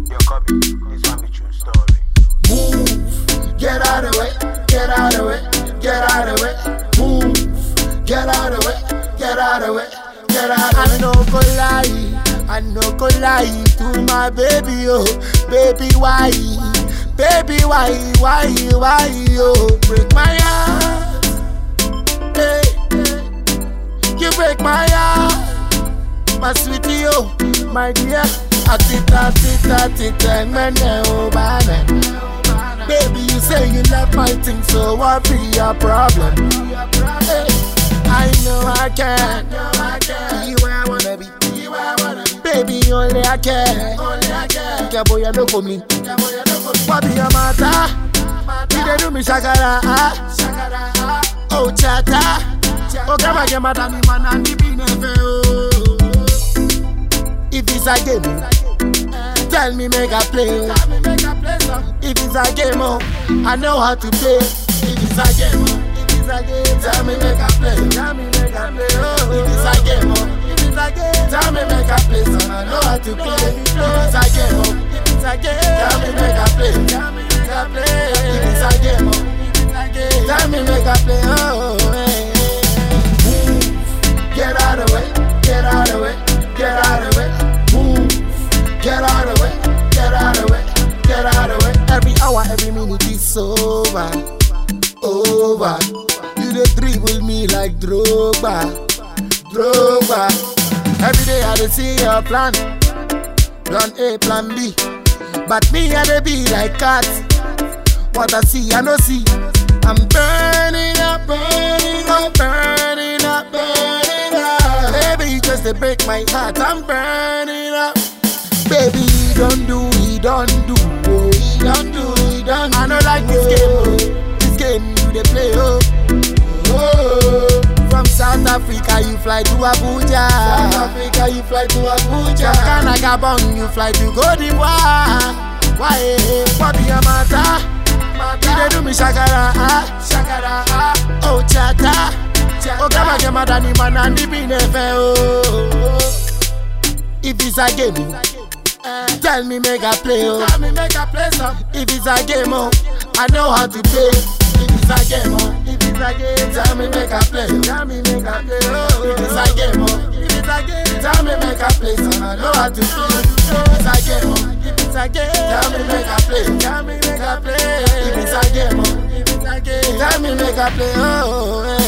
Yo, copy. This one be true story. Move, get out of the way, get out of the way, get out of the way. Move, get out of the way, get out of the way, get out of the way. I no go lie to my baby, oh, baby why, oh, break my heart, hey, you break my heart, my sweetie, oh, my dear, atita, baby, you say you love my thing, so what be your problem? Hey, I know I can, be where I wanna be. Baby, only I can. Yeah, boy, you know for me. What be your matter? You dey do me shakara, oh chata. Oh, grandma, get mad at me, man, and the be never. If it's a game, tell me make a play. If it's a game, oh, I know how to play. If it's a game, tell me make a play. If it's a game, tell me make a play, son, I know how to play. If it's a game, tell me make a play. If it's a game, tell me make a play. Oh, hey. Move, get out of the way, get out of the way, get out of the way. Move, get out of the way, get out of the way, get out of the way. Every hour, every minute is over. You dey dribble me like Drogba. Every day I dey see your plan A, plan B. But me I dey be like cat. What I see, I no see. I'm burning up. Baby, you just dey break my heart. I'm burning up. Baby, don't do. I don't like this game. This game you dey play, oh. From South Africa you fly to Abuja. From Ghana, Gabon you fly to Côte d'Ivoire. Why? What be your matter? You dey do me shakara, oh chata. Oh, grandma, get mad at me, man, and the be never. If it's a game, tell me make a play, oh. If it's a game, oh, I know how to play. If it's a game, tell me make a play. If it's a game, tell me make a play, son, I know how to play. If it's a game, tell me make a play. If it's a game, tell me make a play. Oh, hey.